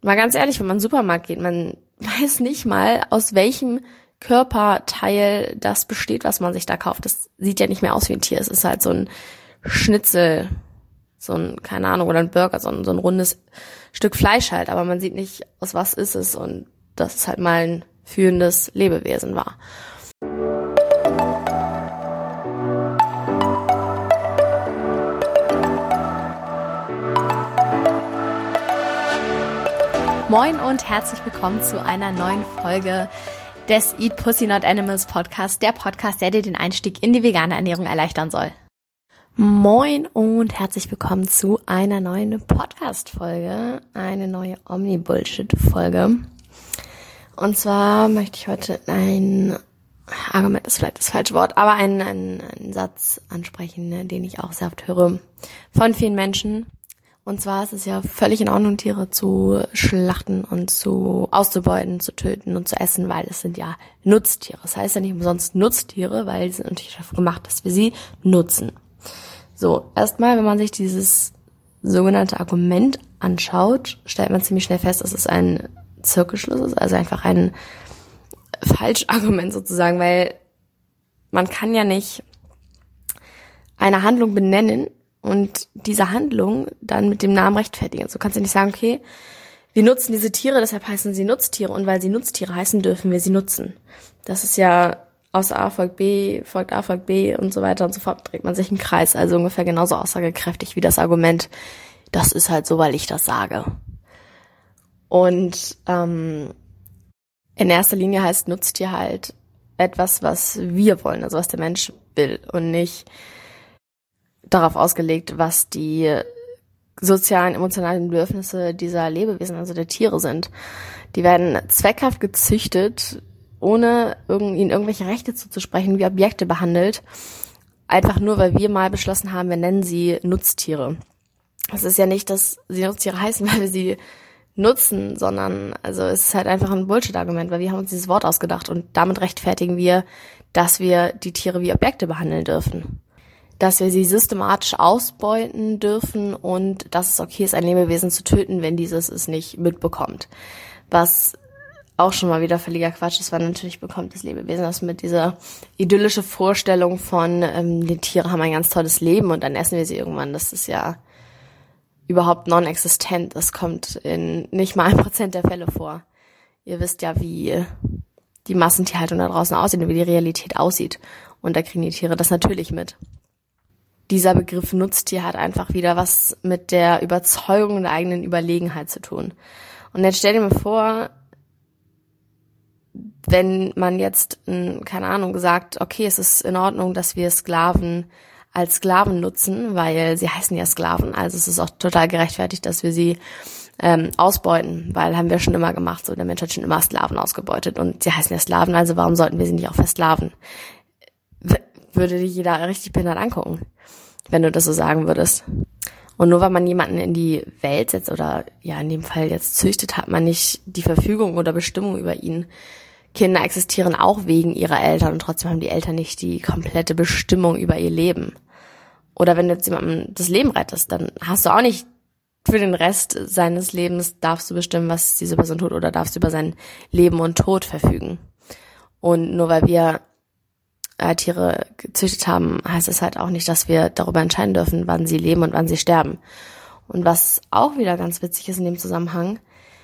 mal ganz ehrlich, wenn man in den Supermarkt geht, man weiß nicht mal, aus welchem Körperteil das besteht, was man sich da kauft. Das sieht ja nicht mehr aus wie ein Tier. Es ist halt so ein Schnitzel, so ein, keine Ahnung, oder ein Burger, so ein rundes Stück Fleisch halt. Aber man sieht nicht, aus was ist es und dass es halt mal ein fühlendes Lebewesen war. Moin und herzlich willkommen zu einer neuen Folge des Eat Pussy Not Animals Podcast, der Podcast, der dir den Einstieg in die vegane Ernährung erleichtern soll. Moin und herzlich willkommen zu einer neuen Podcast-Folge, eine neue Omni-Bullshit-Folge. Und zwar möchte ich heute ein Argument ist vielleicht das falsche Wort, aber einen Satz ansprechen, den ich auch sehr oft höre von vielen Menschen. Und zwar ist es ja völlig in Ordnung, Tiere zu schlachten und auszubeuten, zu töten und zu essen, weil es sind ja Nutztiere. Das heißt ja nicht umsonst Nutztiere, weil sie sind natürlich dafür gemacht, dass wir sie nutzen. So, erstmal, wenn man sich dieses sogenannte Argument anschaut, stellt man ziemlich schnell fest, dass es ein Zirkelschluss ist, also einfach ein Falschargument sozusagen, weil man kann ja nicht eine Handlung benennen und diese Handlung dann mit dem Namen rechtfertigen. Also du kannst ja nicht sagen, okay, wir nutzen diese Tiere, deshalb heißen sie Nutztiere und weil sie Nutztiere heißen, dürfen wir sie nutzen. Das ist ja aus A folgt B, folgt A folgt B und so weiter und so fort, dreht man sich im Kreis. Also ungefähr genauso aussagekräftig wie das Argument, das ist halt so, weil ich das sage. Und in erster Linie heißt Nutztier halt etwas, was wir wollen, also was der Mensch will und nicht darauf ausgelegt, was die sozialen, emotionalen Bedürfnisse dieser Lebewesen, also der Tiere sind. Die werden zweckhaft gezüchtet, ohne ihnen irgendwelche Rechte zuzusprechen, wie Objekte behandelt, einfach nur, weil wir mal beschlossen haben, wir nennen sie Nutztiere. Es ist ja nicht, dass sie Nutztiere heißen, weil wir sie nutzen, sondern also es ist halt einfach ein Bullshit-Argument, weil wir haben uns dieses Wort ausgedacht und damit rechtfertigen wir, dass wir die Tiere wie Objekte behandeln dürfen. Dass wir sie systematisch ausbeuten dürfen und dass es okay ist, ein Lebewesen zu töten, wenn dieses es nicht mitbekommt. Was auch schon mal wieder völliger Quatsch ist, weil natürlich bekommt das Lebewesen das mit, dieser idyllische Vorstellung von, die Tiere haben ein ganz tolles Leben und dann essen wir sie irgendwann. Das ist ja überhaupt non-existent. Das kommt in nicht mal 1% der Fälle vor. Ihr wisst ja, wie die Massentierhaltung da draußen aussieht und wie die Realität aussieht. Und da kriegen die Tiere das natürlich mit. Dieser Begriff Nutztier hat einfach wieder was mit der Überzeugung der eigenen Überlegenheit zu tun. Und jetzt stell dir mal vor, wenn man jetzt, keine Ahnung, sagt, okay, es ist in Ordnung, dass wir Sklaven als Sklaven nutzen, weil sie heißen ja Sklaven, also es ist auch total gerechtfertigt, dass wir sie ausbeuten, weil haben wir schon immer gemacht, so der Mensch hat schon immer Sklaven ausgebeutet und sie heißen ja Sklaven, also warum sollten wir sie nicht auch versklaven? Würde dich jeder richtig behindert angucken, wenn du das so sagen würdest. Und nur weil man jemanden in die Welt setzt oder ja in dem Fall jetzt züchtet, hat man nicht die Verfügung oder Bestimmung über ihn. Kinder existieren auch wegen ihrer Eltern und trotzdem haben die Eltern nicht die komplette Bestimmung über ihr Leben. Oder wenn du jetzt jemandem das Leben rettest, dann hast du auch nicht für den Rest seines Lebens darfst du bestimmen, was diese Person tut oder darfst du über sein Leben und Tod verfügen. Und nur weil wir Tiere gezüchtet haben, heißt es halt auch nicht, dass wir darüber entscheiden dürfen, wann sie leben und wann sie sterben. Und was auch wieder ganz witzig ist in dem Zusammenhang,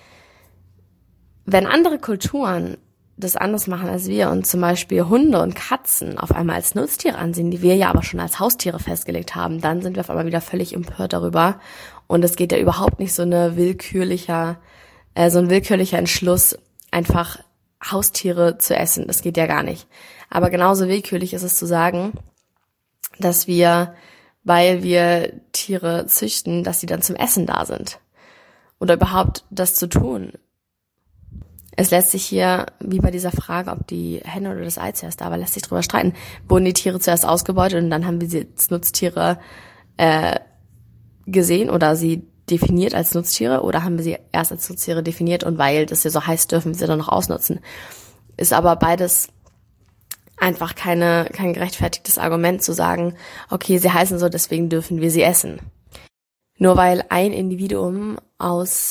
wenn andere Kulturen das anders machen als wir und zum Beispiel Hunde und Katzen auf einmal als Nutztiere ansehen, die wir ja aber schon als Haustiere festgelegt haben, dann sind wir auf einmal wieder völlig empört darüber. Und es geht ja überhaupt nicht so ein willkürlicher Entschluss, einfach Haustiere zu essen. Das geht ja gar nicht. Aber genauso willkürlich ist es zu sagen, dass wir, weil wir Tiere züchten, dass sie dann zum Essen da sind. Oder überhaupt das zu tun. Es lässt sich hier, wie bei dieser Frage, ob die Henne oder das Ei zuerst da war, lässt sich drüber streiten. Wurden die Tiere zuerst ausgebeutet und dann haben wir sie als Nutztiere gesehen oder sie definiert als Nutztiere oder haben wir sie erst als Nutztiere definiert und weil das ja so heißt, dürfen wir sie dann noch ausnutzen. Ist aber beides einfach kein gerechtfertigtes Argument zu sagen, okay, sie heißen so, deswegen dürfen wir sie essen. Nur weil ein Individuum aus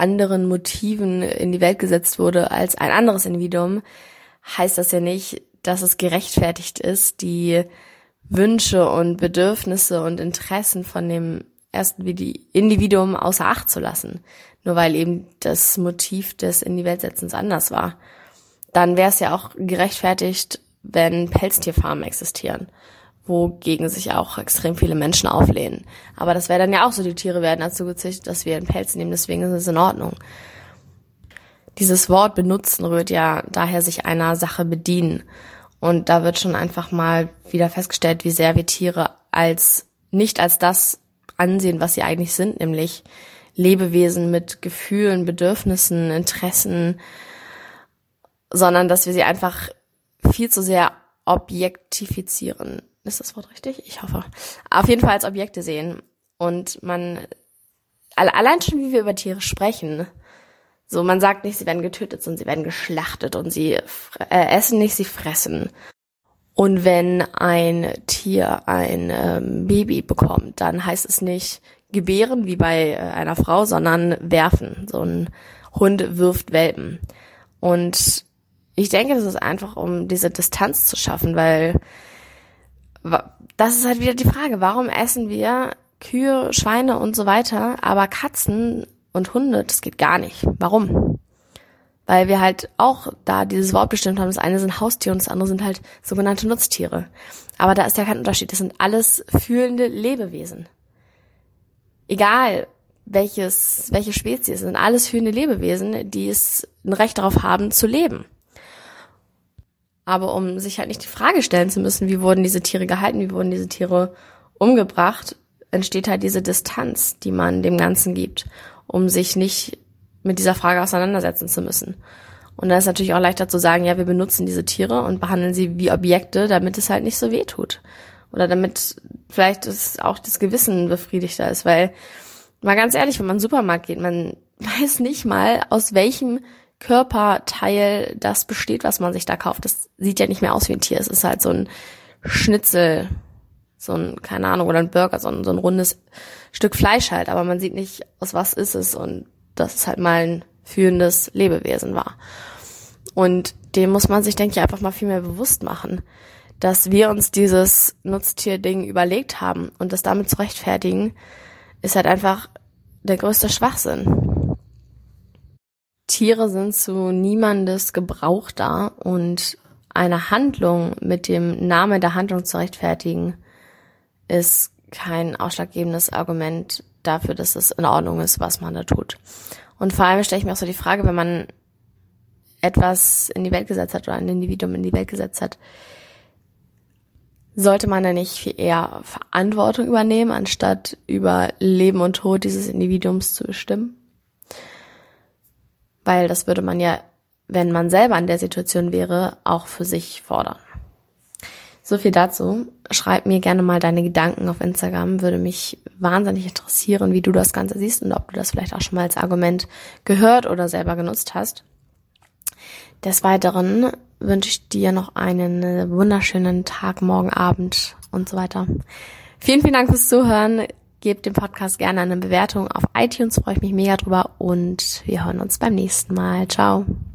anderen Motiven in die Welt gesetzt wurde als ein anderes Individuum, heißt das ja nicht, dass es gerechtfertigt ist, die Wünsche und Bedürfnisse und Interessen von dem ersten Individuum außer Acht zu lassen, nur weil eben das Motiv des in die Welt Setzens anders war. Dann wäre es ja auch gerechtfertigt, wenn Pelztierfarmen existieren, wogegen sich auch extrem viele Menschen auflehnen. Aber das wäre dann ja auch so, die Tiere werden dazu gezüchtet, dass wir einen Pelz nehmen, deswegen ist es in Ordnung. Dieses Wort benutzen rührt ja daher sich einer Sache bedienen. Und da wird schon einfach mal wieder festgestellt, wie sehr wir Tiere nicht als das ansehen, was sie eigentlich sind, nämlich Lebewesen mit Gefühlen, Bedürfnissen, Interessen, sondern dass wir sie einfach viel zu sehr objektifizieren. Ist das Wort richtig? Ich hoffe. Auf jeden Fall als Objekte sehen. Und allein schon, wie wir über Tiere sprechen, so, man sagt nicht, sie werden getötet, sondern sie werden geschlachtet und sie essen nicht, sie fressen. Und wenn ein Tier ein Baby bekommt, dann heißt es nicht gebären wie bei einer Frau, sondern werfen. So ein Hund wirft Welpen. Und ich denke, das ist einfach, um diese Distanz zu schaffen, weil das ist halt wieder die Frage, warum essen wir Kühe, Schweine und so weiter, aber Katzen und Hunde, das geht gar nicht. Warum? Weil wir halt auch da dieses Wort bestimmt haben. Das eine sind Haustiere und das andere sind halt sogenannte Nutztiere. Aber da ist ja kein Unterschied. Das sind alles fühlende Lebewesen. Egal welche Spezies, sind alles fühlende Lebewesen, die es ein Recht darauf haben, zu leben. Aber um sich halt nicht die Frage stellen zu müssen, wie wurden diese Tiere gehalten, wie wurden diese Tiere umgebracht, entsteht halt diese Distanz, die man dem Ganzen gibt, um sich nicht mit dieser Frage auseinandersetzen zu müssen. Und dann ist natürlich auch leichter zu sagen, ja, wir benutzen diese Tiere und behandeln sie wie Objekte, damit es halt nicht so weh tut. Oder damit vielleicht auch das Gewissen befriedigter ist, weil, mal ganz ehrlich, wenn man in den Supermarkt geht, man weiß nicht mal, aus welchem Körperteil das besteht, was man sich da kauft. Das sieht ja nicht mehr aus wie ein Tier. Es ist halt so ein Schnitzel, so ein, keine Ahnung, oder ein Burger, so ein rundes Stück Fleisch halt. Aber man sieht nicht, aus was ist es und dass es halt mal ein fühlendes Lebewesen war. Und dem muss man sich, denke ich, einfach mal viel mehr bewusst machen, dass wir uns dieses Nutztier-Ding überlegt haben und das damit zu rechtfertigen, ist halt einfach der größte Schwachsinn. Tiere sind zu niemandes Gebrauch da und eine Handlung mit dem Namen der Handlung zu rechtfertigen, ist kein ausschlaggebendes Argument dafür, dass es in Ordnung ist, was man da tut. Und vor allem stelle ich mir auch so die Frage, wenn man etwas in die Welt gesetzt hat oder ein Individuum in die Welt gesetzt hat, sollte man da nicht viel eher Verantwortung übernehmen, anstatt über Leben und Tod dieses Individuums zu bestimmen? Weil das würde man ja, wenn man selber in der Situation wäre, auch für sich fordern. So viel dazu. Schreib mir gerne mal deine Gedanken auf Instagram. Würde mich wahnsinnig interessieren, wie du das Ganze siehst und ob du das vielleicht auch schon mal als Argument gehört oder selber genutzt hast. Des Weiteren wünsche ich dir noch einen wunderschönen Tag, morgen, Abend und so weiter. Vielen, vielen Dank fürs Zuhören. Gebt dem Podcast gerne eine Bewertung auf iTunes, freue ich mich mega drüber und wir hören uns beim nächsten Mal. Ciao.